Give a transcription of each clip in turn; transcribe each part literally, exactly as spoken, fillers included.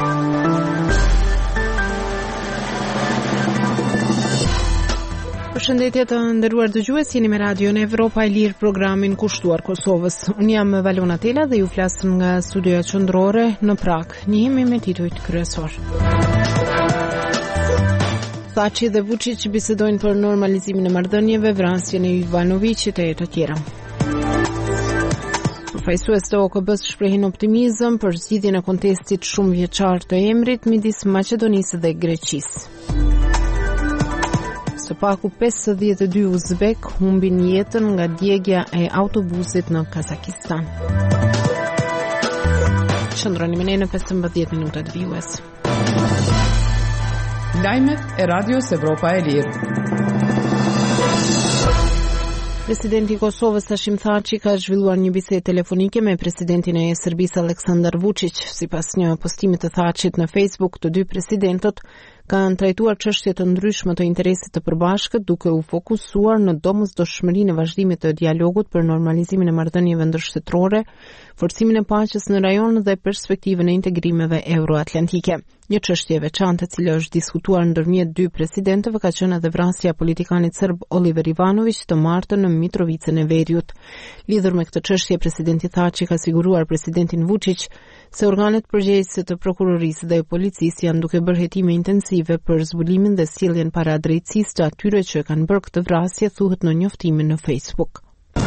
Përshëndetje të nderuar dëgjues, jeni me Radio në Evropa e Lirë, programin kushtuar Kosovës. Unë jam Valona Tela dhe ju flas nga studioja qendrore në Prag. Njihemi me titujt kryesor. Thaçi dhe Vučić bisedojnë për normalizimin e marrëdhënieve, vrasjen e Ivanovicit e të tjera. Përfaqësues të O K B-s shprehin optimizëm për zgjidhjen e kontestit shumë vjeçar të emrit midis Maqedonisë dhe Greqisë. Së paku pesëdhjetë e dy uzbek humbin jetën nga djegja e autobusit në Kazakistan. Qëndroni me ne në pesëmbëdhjetë minutat vijues. Lajmet e Radios Evropa e Lirë. Presidenti i Kosovës Hashim Thaçi ka zhvilluar një bisedë telefonike me presidentin e Serbisë Aleksandar Vučić. Sipas një postimi të Thaçit në Facebook, të dy presidentët kanë trajtuar çështje të ndryshme të interesit të përbashkët, duke u fokusuar në domosdoshmërinë e vazhdimit të dialogut për normalizimin e marrëdhënieve ndërshtetërore, forcimin e paqes në rajon dhe perspektivën e integrimeve euroatlantike. Një çështje e veçantë e cila është diskutuar ndërmjet dy presidentëve ka qenë edhe vrasja e politikanit serb Oliver Ivanović të martën në Mitrovicën e Veriut. Lidhur me këtë çështje, presidenti Thaçi ka siguruar presidentin Vučić se organet përgjegjëse të prokurorisë dhe policisë janë duke bërë hetime intensive për zbulimin dhe sjelljen para drejtësisë të atyre që kanë bërë këtë vrasje, thuhet në njoftimin në Facebook.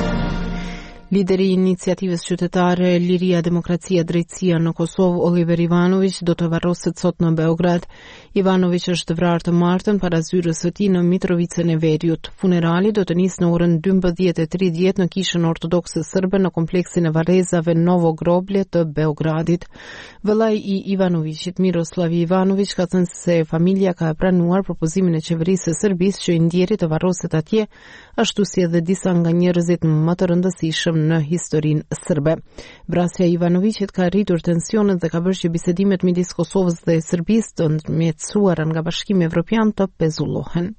Lideri i iniciativës qytetare Liria, Demokracia, Drejtësia në Kosovë, Oliver Ivanović, do të varroset sot në Beograd. Ivanović është vrarë të martën para zyrës së tij në Mitrovicën e Veriut. Funerali do të nisë në orën dymbëdhjetë e tridhjetë në kishën ortodokse serbe në kompleksin e varrezave Novo Groblje të Beogradit. Vëllai i Ivanovićit, Miroslav Ivanović, ka thënë se familja ka pranuar propozimin e qeverisë së Serbisë që i ndjeri të varroset atje, ashtu si edhe disa nga njerëzit më të rëndësishëm në historinë serbe. Vrasja e Ivanovićit ka rritur tensionet dhe ka bërë që bisedimet midis Kosovës dhe Serbisë të ndërmjetësuara nga Bashkimi Evropian të pezullohen.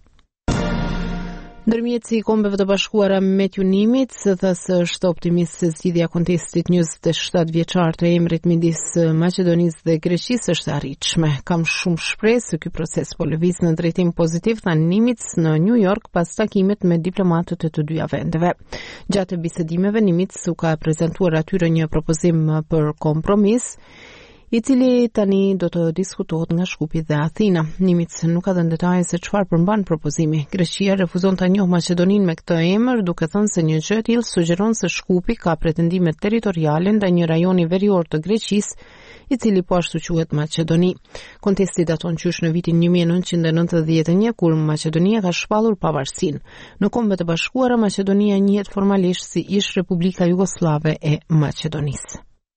Ndërmjetësi i Kombeve të Bashkuara Matthew Nimitz tha se është optimist se zgjidhja e kontestit njëzet e shtatë vjeçar të emrit midis Maqedonisë dhe Greqisë është e arritshme. Kam shumë shpresë se ky proces po lëviz në drejtim pozitiv, tha Nimitz në New York pas takimit me diplomatët e të dyja vendeve. Gjatë bisedimeve, Nimitz u ka prezantuar atyre një propozim për kompromis, i cili tani do të diskutohet nga Shkupi dhe Athina. Nimitz nuk ka dhënë detaje se çfarë përmban propozimi. Greqia refuzon ta njohë Maqedoninë me këtë emër, duke thënë se një gjë e tillë sugjeron se Shkupi ka pretendime territoriale ndaj një rajoni verior të Greqisë, i cili po ashtu quhet Maqedoni. Kontesti daton qysh në vitin një mijë e nëntëqind e nëntëdhjetë e një, kur Maqedonia ka shpallur pavarësinë. Në Kombet e Bashkuara, Maqedonia njihet formalisht si ish Republika Jugoslave e Maqedonisë.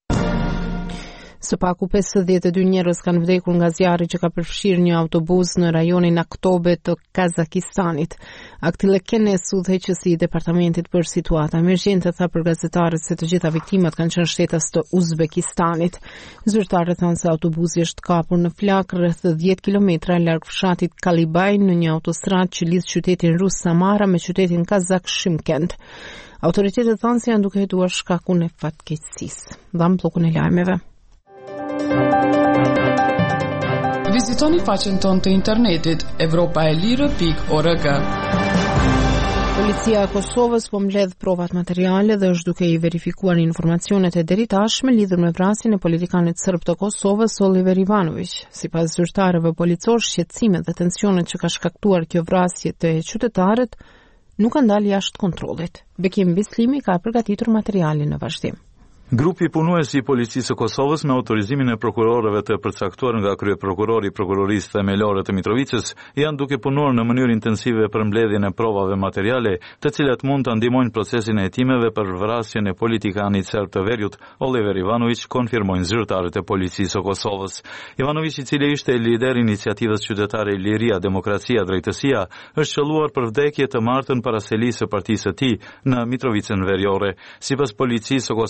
Së paku pesëdhjetë e dy njerëz kanë vdekur nga zjarri që ka përfshirë një autobus në rajonin Aktobe të Kazakistanit. Aktilekenes, udhëheqësi i departamentit për situata emergjente, tha për gazetarët se të gjitha viktimat kanë qenë shtetas të Uzbekistanit. Zyrtarët thanë se autobusi është kapur në flak rreth dhjetë kilometra larg fshatit Kalibaj në një autostradë që lidh qytetin rus Samara me qytetin kazak Shymkent. Autoritetet thanë se janë duke hetuar shkakun e fatkeqësisë. Dham pllokun e lajmeve. Vizitoni faqen tonë të internetit evropaelire pikë org. Policia e Kosovës po mbledh provat materiale dhe është duke i verifikuar informacionet e deritashme lidhur me vrasjen e politikanit serb të Kosovës Oliver Ivanović. Sipas zyrtarëve policor, shqetësimet dhe tensionet që ka shkaktuar kjo vrasje të qytetarët nuk kanë dalë jashtë kontrollit. Bekim Bislimi ka përgatitur materialin në vazhdim. Grupi punues i policisë së Kosovës me autorizimin e prokurorëve të përcaktuar nga kryeprokurori i prokurorisë themelore të Mitrovicës janë duke punuar në mënyrë intensive për mbledhjen e provave materiale, të cilat mund të ndihmojnë procesin e hetimeve për vrasjen e politikanit serb të Veriut Oliver Ivanović, konfirmojnë zyrtarët e policisë së Kosovës. Ivanović, i cili ishte lider i iniciativës qytetare Liria, Demokracia, Drejtësia, është qelluar për vdekje të martën para selisë së partisë së tij në Mitrovicën Veriore. Sipas policisë së Kosovës, mbi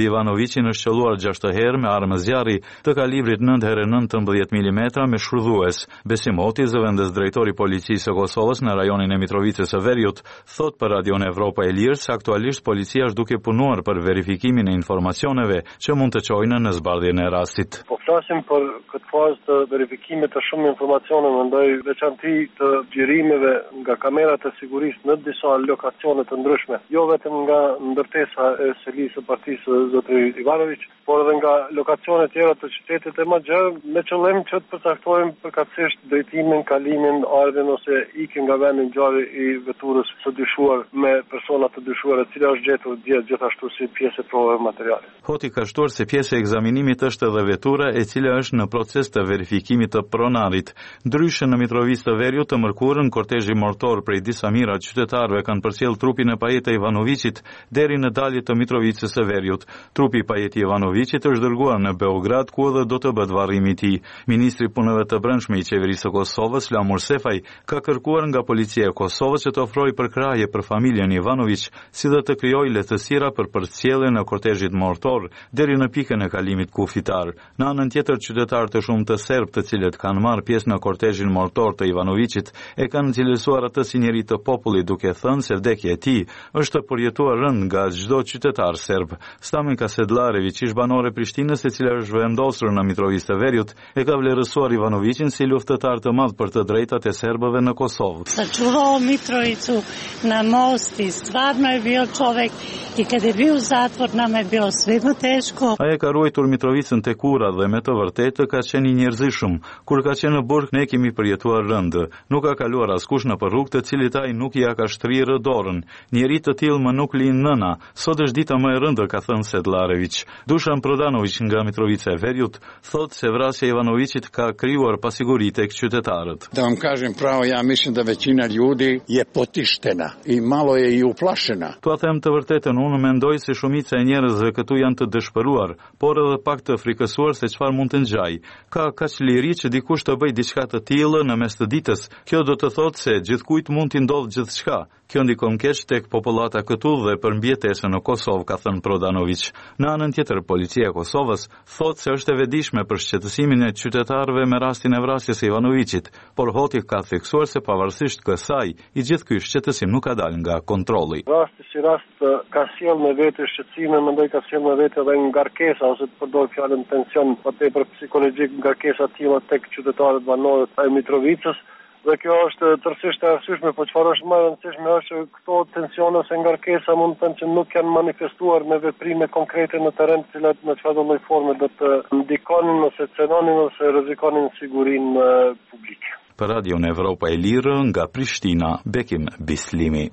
mbi Ivanovićin është qelluar gjashtë herë me armë zjarri të kalibrit nëntë herë nëntëmbëdhjetë milimetra me shrudhues. Besim Hoti, zëvendës drejtori i policisë së Kosovës në rajonin e Mitrovicës së Veriut, thot për Radion Evropa e Lirë se aktualisht policia është duke punuar për verifikimin e informacioneve që mund të çojnë në zbardhjen e rastit. Po flasim për këtë fazë të verifikimit të shumë informacioneve, mendoj veçanti të xhirimeve nga kamerat e sigurisë në disa lokacione të ndryshme, jo vetëm nga ndërtesa e selisë së partisë së zotërit Ivanović, por edhe nga lokacione tjera të qytetit e Maxhar, me qëllim që të përcaktojmë përkatësisht drejtimin, kalimin, ardhen ose ikjen nga vendi ngjarje i veturës së dyshuar me persona të dyshuara, e cila është gjetur dje gjithashtu si pjesë e provave materiale. Hoti ka shtuar se pjesë e ekzaminimit është edhe vetura e cila është në proces të verifikimit të pronarit. Ndryshe në Mitrovicë të Veriut të mërkurën, kortezhi mortor prej disa mijëra qytetarëve kanë përcjell trupin e Pajete Ivanovićit deri në daljet të Mitrovicës së Veriut. Trupi i Pajeti Ivanovićit është dërguar në Beograd, ku edhe do të bëhet varrimi i tij. Ministri i Punëve të Brendshme i Qeverisë së Kosovës, Lamur Sefaj, ka kërkuar nga policia e Kosovës që të ofrojë përkrahje për familjen Ivanović, si dhe të krijojë lehtësira për përcjelljen e kortezhit mortor deri në pikën e kalimit kufitar. Në anën tjetër, qytetarë të shumë të serb, të cilët kanë marrë pjesë në kortezhin mortor të Ivanovićit, e kanë cilësuar atë si njeri të popullit, duke thënë se vdekja e tij është të përjetuar rënd nga çdo qytetar serb. Stamin Kasedlarević, ish banore Prishtinës, e cila është vendosur në Mitrovicë të Veriut, e ka vlerësuar Ivanovićin si luftëtar të madh për të drejtat e serbëve në Kosovë. Sačuvao Mitrovicu na mosti, stvarno je bio čovek i kad je bio u zatvor nam je bilo svima teško. Ai ka ruajtur Mitrovicën tek ura dhe me të vërtetë ka qenë i njerëzishëm. Kur ka qenë në burg, ne kemi përjetuar rënd. Nuk ka kaluar askush në rrugë të cilit ai nuk ja ka shtrirë dorën. Njeri të tillë më nuk lin nëna. Sot është dita më e rëndë, ka thënë Sedlarević. Dušan Prodanović nga Mitrovica e Veriut thot se vrasja e Ivanovićit ka krijuar pasiguri tek qytetarët. Da vam kažem pravo, ja mislim da većina ljudi je potištena i malo je i uplašena. Tua them të vërtetën, unë mendoj se shumica e njerëzve këtu janë të dëshpëruar, por edhe pak të frikësuar se çfarë mund të ngjajë. Ka kaq liri që dikush të bëjë diçka të tillë në mes të ditës. Kjo do të thotë se gjithkujt mund t'i ndodhë gjithçka. Kjo ndikon keq tek popullata këtu dhe për mbijetesën në Kosovë, ka thënë Prodanović. Në anën tjetër, policia e Kosovës thotë se është e vetëdijshme për shqetësimin e qytetarëve me rastin e vrasjes së Ivanovićit, por Hoti ka theksuar se pavarësisht kësaj, i gjithë ky shqetësim nuk ka dalë nga kontrolli. Rasti si rast ka sjell me vete shqetësime, mendoj ka sjell me vete edhe ngarkesa, ose të përdor fjalën tension, patjetër psikologjik, ngarkesa të tilla tek qytetarët banorët e Mitrovicës. Dhe kjo është tërësisht e arsyeshme, po çfarë është më e rëndësishme është që këto tensione ose ngarkesa mund të thënë që nuk janë manifestuar me veprime konkrete në terren, të cilat në çfarëdo lloj forme do të ndikonin ose cenonin ose rrezikonin sigurinë publike. Për Radion Evropa e Lirë nga Prishtina, Bekim Bislimi.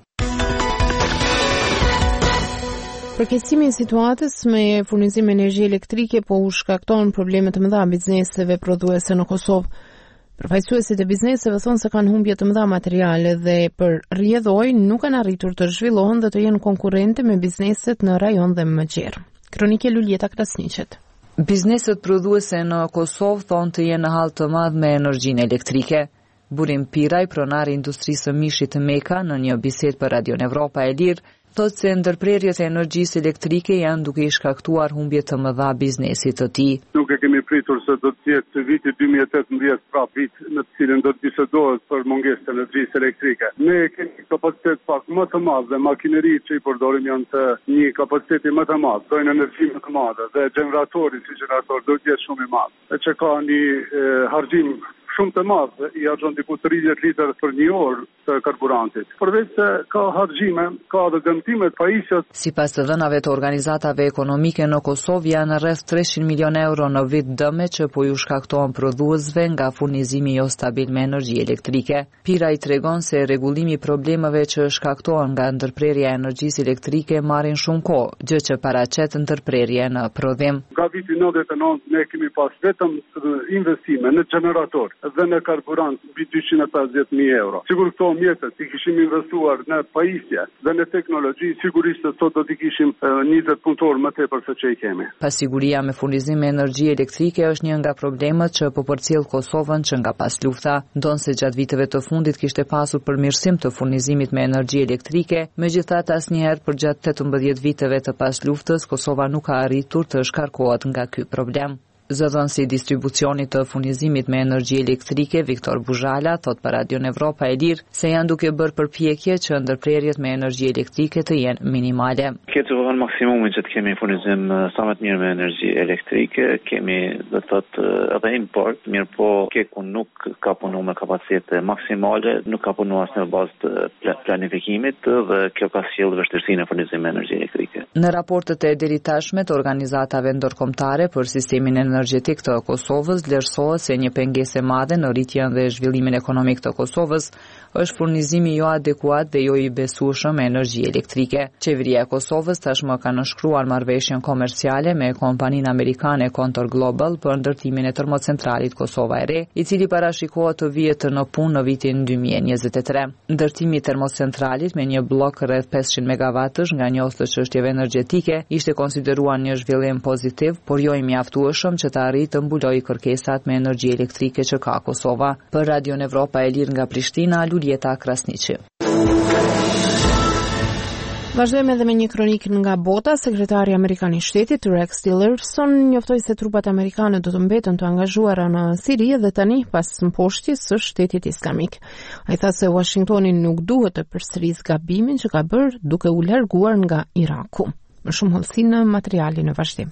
Përkeqësimi i situatës me furnizim energji elektrike po u shkakton probleme të mëdha bizneseve prodhuese në Kosovë. Përfaqësuesit e bizneseve thonë se kanë humbje të mëdha materiale dhe për rrjedhoj nuk kanë arritur të zhvillohen dhe të jenë konkurrente me bizneset në rajon dhe Maxhar. Kronike Luljeta Krasniqet. Bizneset prodhuese në Kosovë thonë të jenë në hall të madh me energjinë elektrike. Burim Piraj, pronar i industrisë së mishit të Meka, në një bisedë për Radion Evropa e Lirë, thotë se ndërprerjet e energjisë elektrike janë duke i shkaktuar humbje të mëdha biznesit të tij. Nuk e kemi pritur se do të jetë viti dy mijë e tetëmbëdhjetë prap vit në të cilin do të bisedohet për mungesën e energjisë elektrike. Ne kemi kapacitet pak më të madh dhe makineritë që i përdorim janë të një kapaciteti më të madh, dojnë energji më të madhe dhe generatori si generator do të jetë shumë i madh. E që ka një e, harxhim shumë të madh, i harxhon diku tridhjetë litër për një orë të karburantit. Përveç se ka harxhime, ka edhe dëmtime të pajisjes. Sipas të dhënave të organizatave ekonomike në Kosovë janë rreth treqind milion euro në vit dëme që po ju shkaktohen prodhuesve nga furnizimi jo stabil me energji elektrike. Pira i tregon se rregullimi i problemeve që shkaktohen nga ndërprerja e energjisë elektrike marrin shumë kohë, gjë që paraqet ndërprerje në prodhim. Nga viti nëntëdhjetë e nëntë ne kemi pas vetëm investime në generator dhe në karburant mbi dyqind e pesëdhjetë mijë euro. Sigur këto mjetet i kishim investuar në pajisje dhe në teknologji, sigurisht se sot do t'i kishim njëzet punëtor më tepër se që i kemi. Pasiguria me furnizim me energji elektrike është një nga problemet që po përcjell Kosovën që nga pas lufta, ndonse gjatë viteve të fundit kishte pasur përmirësim të furnizimit me energji elektrike, megjithatë asnjëherë përgjatë tetëmbëdhjetë viteve të pas luftës Kosova nuk ka arritur të shkarkohet nga ky problem. Zëdhënësi i distribucionit të furnizimit me energji elektrike, Viktor Buzhala, thot për Radion Evropa e Lirë se janë duke bërë përpjekje që ndërprerjet me energji elektrike të jenë minimale. Këtë të vënë maksimumin që të kemi furnizim sa më të mirë me energji elektrike, kemi dhe thot edhe import, mirë po Keku nuk ka punu me kapacitete maksimale, nuk ka punu asë në bazë të planifikimit dhe kjo ka sjellë vështirësinë e furnizimit me energji elektrike. Në raportet e deri tashme të organizatave ndërkombëtare për sistemin energjetik të Kosovës vlerësohet se një pengesë e madhe në rritjen dhe zhvillimin ekonomik të Kosovës është furnizimi jo adekuat dhe jo i besueshëm me energji elektrike. Qeveria e Kosovës tashmë ka nënshkruar marrëveshjen komerciale me kompaninë amerikane Contour Global për ndërtimin e termocentralit Kosova e Re, i cili parashikohet të vihet në punë në vitin dy mijë e njëzet e tre. Ndërtimi i termocentralit me një blok rreth pesëqind megavatësh nga njohës të çështjeve energjetike ishte konsideruar një zhvillim pozitiv, por jo i mjaftueshëm që të arrijë të mbulojë kërkesat me energji elektrike që ka Kosova. Për Radion Evropa e Lirë nga Prishtina, Lulieta Krasniqi. Vazhdojmë edhe me një kronik nga bota. Sekretari amerikan i shtetit Rex Tillerson njoftoi se trupat amerikane do të mbeten të angazhuara në Siri dhe tani pas mposhtjes së Shtetit Islamik. Ai tha se Washingtoni nuk duhet të përsërisë gabimin që ka bërë duke u larguar nga Iraku. Më shumë hollësi në materialin e vazhdim.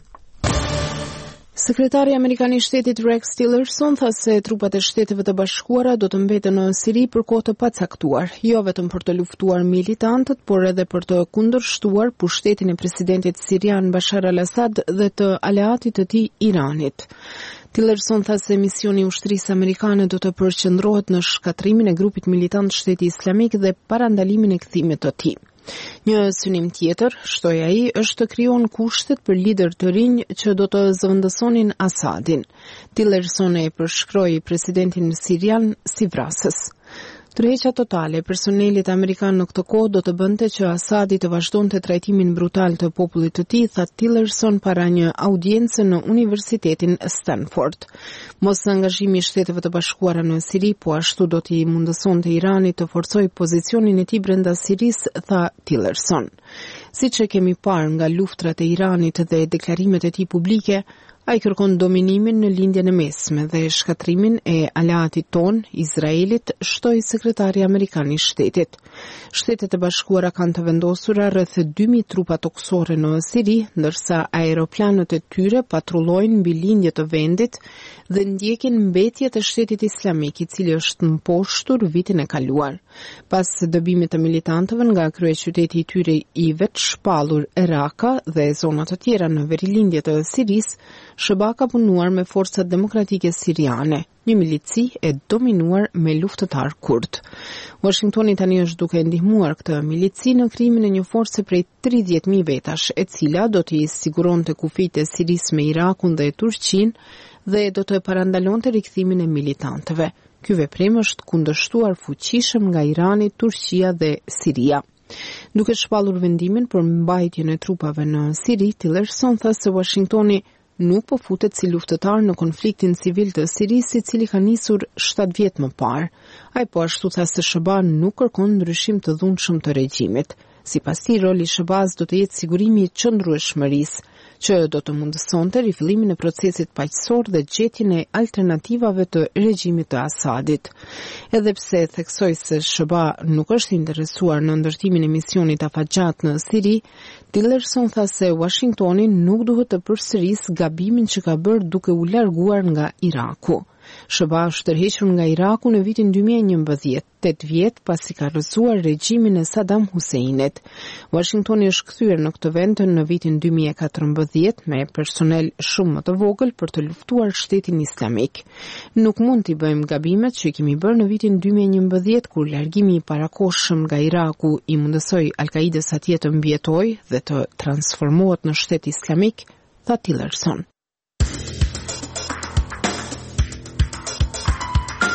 Sekretari amerikan i shtetit Rex Tillerson tha se trupat e Shteteve të Bashkuara do të mbeten në Siri për kohë të pacaktuar, jo vetëm për të luftuar militantët, por edhe për të kundërshtuar pushtetin e presidentit sirian Bashar al-Assad dhe të aleatit të tij Iranit. Tillerson tha se misioni i ushtrisë amerikane do të përqendrohet në shkatrimin e grupit militant Shteti Islamik dhe parandalimin e kthimit të tij. Një synim tjetër, shtoi ai, është të krijon kushtet për lider të rinj që do të zëvendësonin Asadin. Tillerson e përshkroi presidentin sirian si vrasës. Tërheqja totale e personelit amerikan në këtë kohë do të bënte që Asadi të vazhdonte trajtimin brutal të popullit të tij, tha Tillerson para një audiencë në Universitetin Stanford. Mos angazhimi i Shteteve të Bashkuara në Siri po ashtu do t'i mundësonte Iranit të forcojë pozicionin e tij brenda Sirisë, tha Tillerson. Siç e kemi parë nga luftrat e Iranit dhe deklarimet e tij publike, ai kërkon dominimin në lindjen e mesme dhe shkatrimin e aleatit ton, Izraelit, shtoi sekretari amerikan i shtetit. Shtetet e Bashkuara kanë të vendosura rreth dy mijë trupa toksore në Siri, ndërsa aeroplanët e tyre patrullojnë mbi lindje të vendit dhe ndjekin mbetjet e Shtetit Islamik, i cili është mposhtur vitin e kaluar. Pas dëbimit të militantëve nga kryeqyteti i tyre i vetë shpallur Raqqa dhe zonat të tjera në verilindje të Sirisë, S B A ka punuar me forcat demokratike siriane, një milici e dominuar me luftëtar kurd. Washingtoni tani është duke ndihmuar këtë milici në krijimin e një force prej tridhjetë mijë vetash, e cila do t'i siguronte kufijtë e Sirisë me Irakun dhe Turqinë dhe do të parandalonte rikthimin e militantëve. Ky veprim është kundërshtuar fuqishëm nga Irani, Turqia dhe Siria. Duke shpallur vendimin për mbajtjen e trupave në Siri, Tillerson tha se Washingtoni nuk po futet si luftëtar në konfliktin civil të Sirisë, i cili ka nisur shtatë vjet më parë. Ai po ashtu tha se S B A nuk kërkon ndryshim të dhunshëm të regjimit. Sipas tij, roli i S B A-s do të jetë sigurimi i qëndrueshmërisë, që do të mundësonte rifillimin e procesit paqësor dhe gjetjen e alternativave të regjimit të Asadit. Edhe pse theksoi se S B A nuk është interesuar në ndërtimin e misionit afatgjat në Siri, Tillerson tha se Washingtoni nuk duhet të përsërisë gabimin që ka bërë duke u larguar nga Iraku. S B A është tërhequr nga Iraku në vitin dy mijë e njëmbëdhjetë, tetë vjet pasi ka rrëzuar regjimin e Saddam Huseinit. Washingtoni është kthyer në këtë vend në vitin dy mijë e katërmbëdhjetë me personel shumë më të vogël për të luftuar Shtetin Islamik. Nuk mund t'i bëjmë gabimet që kemi bërë në vitin dy mijë e njëmbëdhjetë, kur largimi i parakohshëm nga Iraku i mundësoi Al-Qaides atje të mbjetojë dhe të transformohet në Shtet Islamik, tha Tillerson.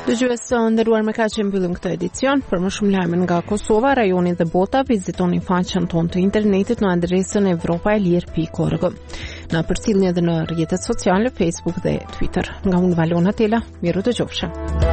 Dëgjues të nderuar, me kaq e mbyllim këtë edicion. Për më shumë lajme nga Kosova, rajoni dhe bota, vizitoni faqen tonë të internetit në adresën evropaelir pikë org. Në përcjellje edhe në rrjetet sociale, Facebook dhe Twitter. Nga unë Valona Tela, miru dëgjofshëm.